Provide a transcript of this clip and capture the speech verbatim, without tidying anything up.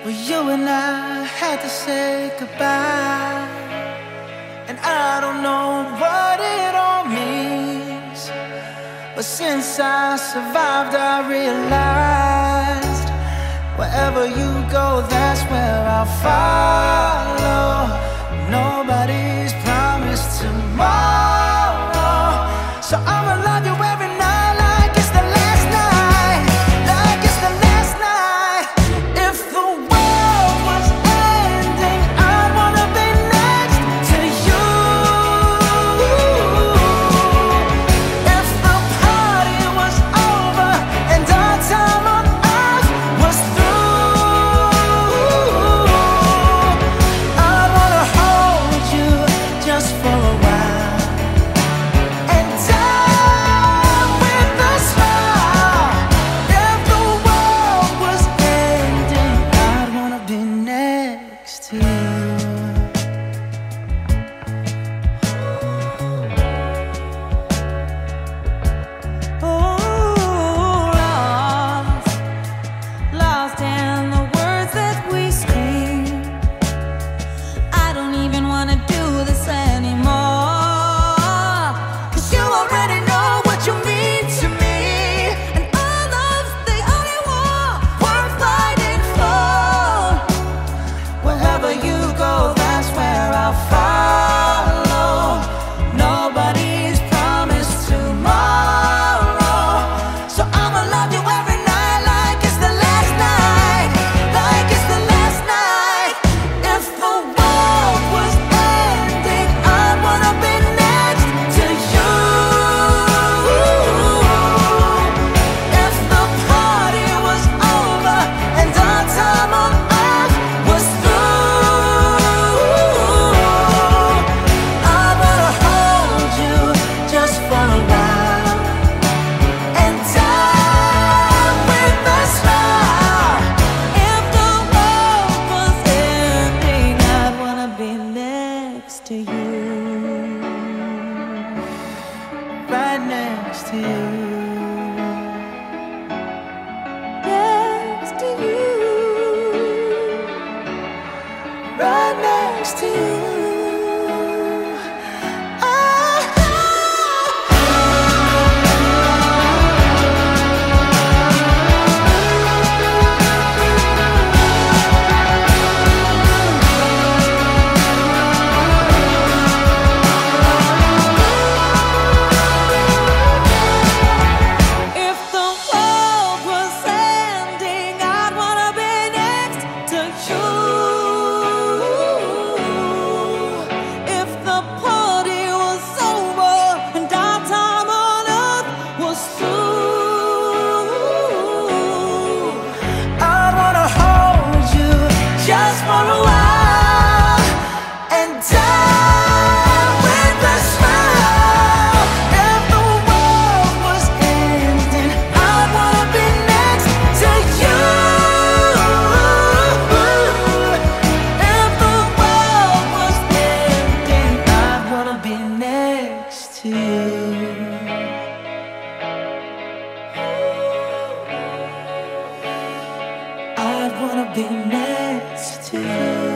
Well, you and I had to say goodbye, and I don't know what it all means, but since I survived, I realized wherever you go, that's where I'll follow. Nobody's promised tomorrow, so I'ma love you every night like it's the last night, like it's the last night. If the world was ending, I'd wanna be next to you. If the party was over and our time on earth was through, I'd wanna hold you just for a while and die with a smile. If the world was ending, I'd wanna be next to you. Oh, lost, lost in the words that we scream. I don't even wanna do this anymore, 'cause you already know what you mean to me, and our love's the only war worth fighting for. Wherever you go, that's where I'll follow. Nobody's promised tomorrow, so I'ma love you every night like it's the last night, like it's the last night. If the world was ending, I'd wanna be next to you. If the party was over and our time on earth was through, I'd wanna hold you just for a while and die with a smile. If the world was ending, I'd wanna be next to you. Right next to you. Next to you. Right next to you. If the world was ending, I'd wanna be next to you. If the party was over and our time on earth was through, I wanna hold you just for a while and die with a smile. If the world was ending, I'd wanna be next to you. If the world was ending, I'd wanna be next to you. I'd wanna be next to you.